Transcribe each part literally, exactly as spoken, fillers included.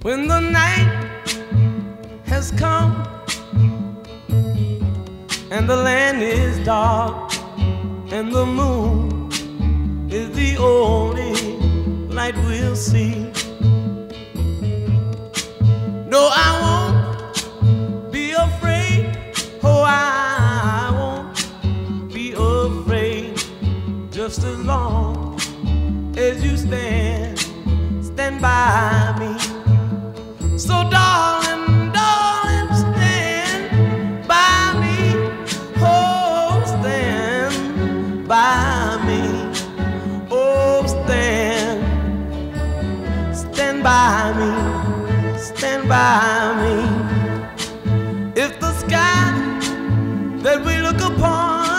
When the night has come and the land is dark and the moon is the only light we'll see. No, I won't be afraid. Oh, I won't be afraid. Just as long as you stand, stand by me. So darling, darling, stand by me. Oh, stand by me. Oh, stand, stand by me. Stand by me. If the sky that we look upon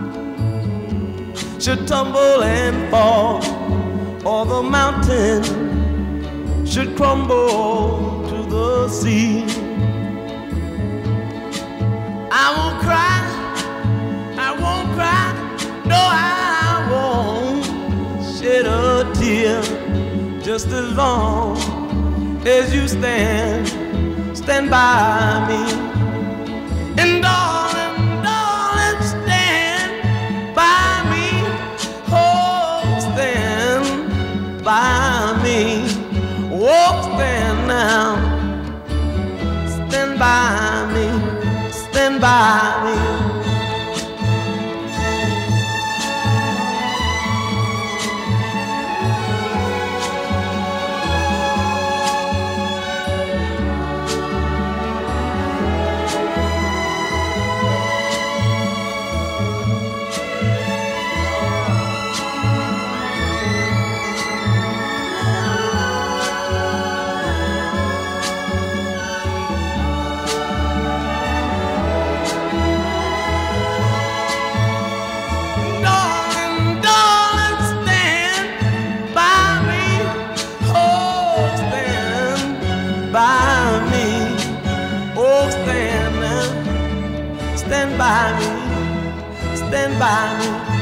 should tumble and fall, or the mountain should crumble to the sea, I won't cry, I won't cry, no, I won't shed a tear. Just as long as you stand, stand by me. And darling, darling, stand by me. Oh, stand by me. Oh, stand now. Stand by me. Stand by me. By me, oh stand now, stand by me, stand by me.